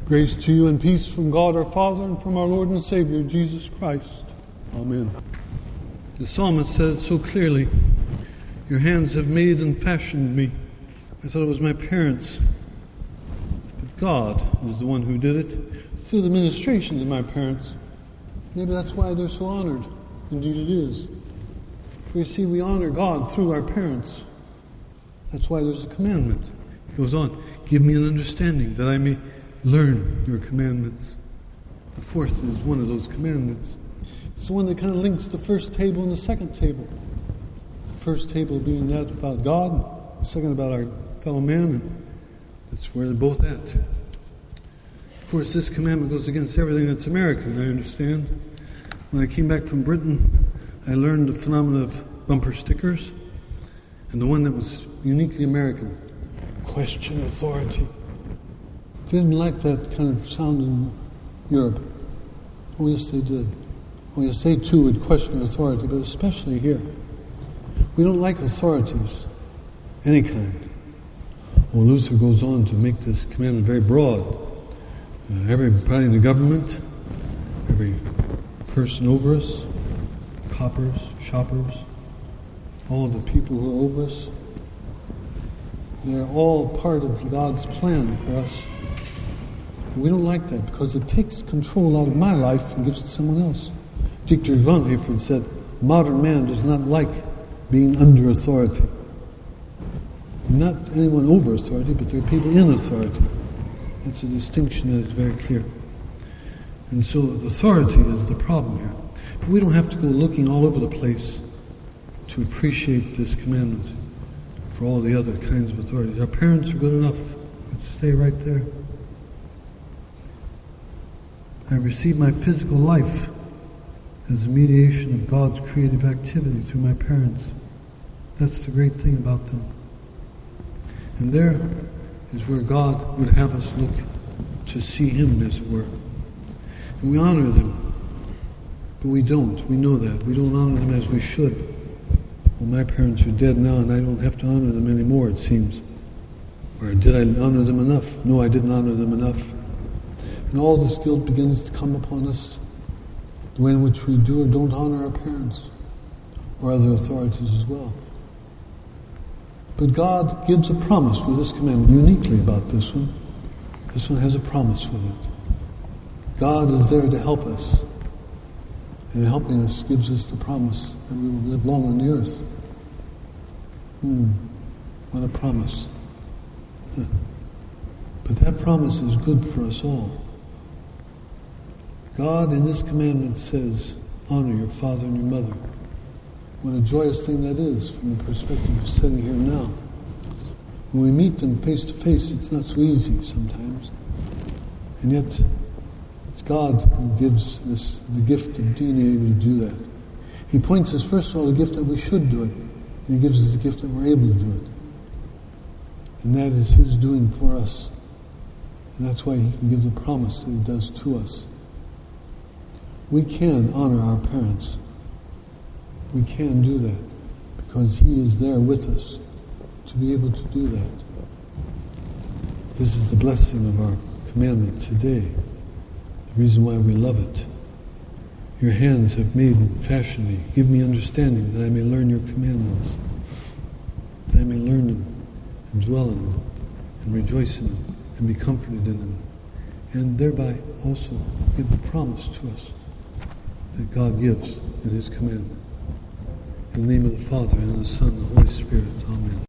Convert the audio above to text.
Grace to you and peace from God our Father and from our Lord and Savior, Jesus Christ. Amen. The psalmist said it so clearly, your hands have made and fashioned me. I thought it was my parents. But God is the one who did it through the ministrations of my parents. Maybe that's why they're so honored. Indeed it is. For you see, we honor God through our parents. That's why there's a commandment. It goes on, give me an understanding that I may learn your commandments. The fourth is one of those commandments. It's the one that kind of links the first table and the second table. The first table being that about God, the second about our fellow man, and that's where they're both at. Of course, this commandment goes against everything that's American, I understand. When I came back from Britain, I learned the phenomenon of bumper stickers, and the one that was uniquely American, question authority. Didn't like that kind of sound in Europe. Oh yes, they did. Oh yes, they too would question authority, but especially here. We don't like authorities, any kind. Well, Luther goes on to make this commandment very broad. Everybody in the government, every person over us, coppers, shoppers, all the people who are over us, they're all part of God's plan for us. We don't like that because it takes control out of my life and gives it to someone else. Dietrich Bonhoeffer said, modern man does not like being under authority. Not anyone over authority, but there are people in authority. That's a distinction that is very clear. And so authority is the problem here. But we don't have to go looking all over the place to appreciate this commandment for all the other kinds of authorities. Our parents are good enough. Let's stay right there. I receive my physical life as a mediation of God's creative activity through my parents. That's the great thing about them. And there is where God would have us look to see Him, as it were. And we honor them, but we don't. We know that. We don't honor them as we should. Well, my parents are dead now, and I don't have to honor them anymore, it seems. Or did I honor them enough? No, I didn't honor them enough. And all this guilt begins to come upon us, the way in which we do or don't honor our parents, or other authorities as well. But God gives a promise with this commandment, uniquely about this one. This one has a promise with it. God is there to help us, and in helping us gives us the promise that we will live long on the earth. What a promise. But that promise is good for us all. God in this commandment says, honor your father and your mother. What a joyous thing that is from the perspective of sitting here now. When we meet them face to face, it's not so easy sometimes. And yet, it's God who gives us the gift of being able to do that. He points us, first of all, the gift that we should do it. And He gives us the gift that we're able to do it. And that is His doing for us. And that's why He can give the promise that He does to us. We can honor our parents. We can do that because He is there with us to be able to do that. This is the blessing of our commandment today, the reason why we love it. Your hands have made and fashioned me. Give me understanding that I may learn your commandments, that I may learn them and dwell in them and rejoice in them and be comforted in them, and thereby also give the promise to us that God gives in His commandment. In the name of the Father, and of the Son, and the Holy Spirit. Amen.